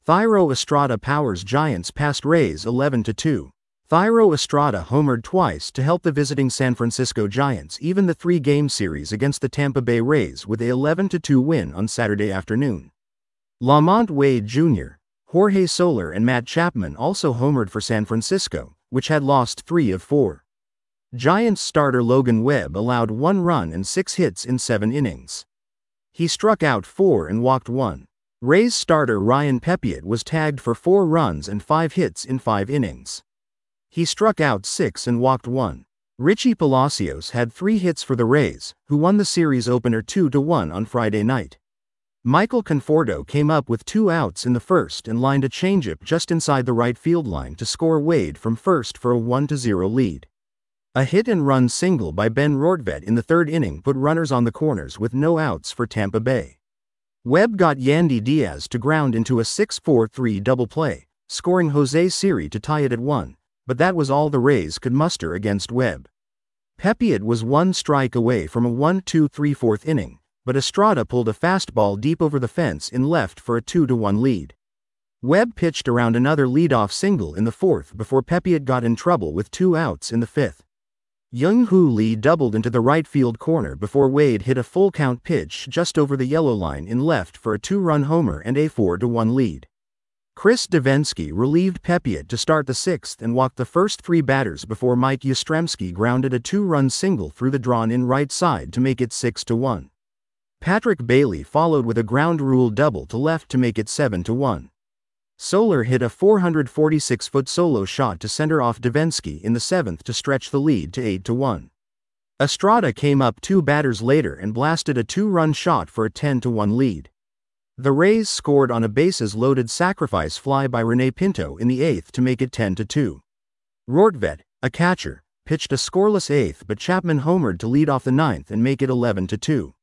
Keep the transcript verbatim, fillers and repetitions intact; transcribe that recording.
Thairo Estrada powers Giants past Rays eleven to two. Thairo Estrada homered twice to help the visiting San Francisco Giants even the three-game series against the Tampa Bay Rays with a eleven to two win on Saturday afternoon. Lamont Wade Junior, Jorge Soler and Matt Chapman also homered for San Francisco, which had lost three of four. Giants starter Logan Webb allowed one run and six hits in seven innings. He struck out four and walked one. Rays starter Ryan Pepiot was tagged for four runs and five hits in five innings. He struck out six and walked one. Richie Palacios had three hits for the Rays, who won the series opener two to one on Friday night. Michael Conforto came up with two outs in the first and lined a changeup just inside the right field line to score Wade from first for a one to zero lead. A hit-and-run single by Ben Rortvedt in the third inning put runners on the corners with no outs for Tampa Bay. Webb got Yandy Diaz to ground into a six four three double play, scoring Jose Siri to tie it at one, but that was all the Rays could muster against Webb. Pepiot was one strike away from a one two three fourth inning, but Estrada pulled a fastball deep over the fence in left for a two to one lead. Webb pitched around another leadoff single in the fourth before Pepiot got in trouble with two outs in the fifth. Young-Hoo Lee doubled into the right field corner before Wade hit a full-count pitch just over the yellow line in left for a two-run homer and a four to one lead. Chris Devenski relieved Pepiot to start the sixth and walked the first three batters before Mike Yastrzemski grounded a two-run single through the drawn-in right side to make it six to one. Patrick Bailey followed with a ground rule double to left to make it seven to one. Soler hit a four hundred forty-six foot solo shot to center off Devenski in the seventh to stretch the lead to eight to one. Estrada came up two batters later and blasted a two-run shot for a ten to one lead. The Rays scored on a bases-loaded sacrifice fly by Rene Pinto in the eighth to make it ten to two. Rortvedt, a catcher, pitched a scoreless eighth but Chapman homered to lead off the ninth and make it eleven to two.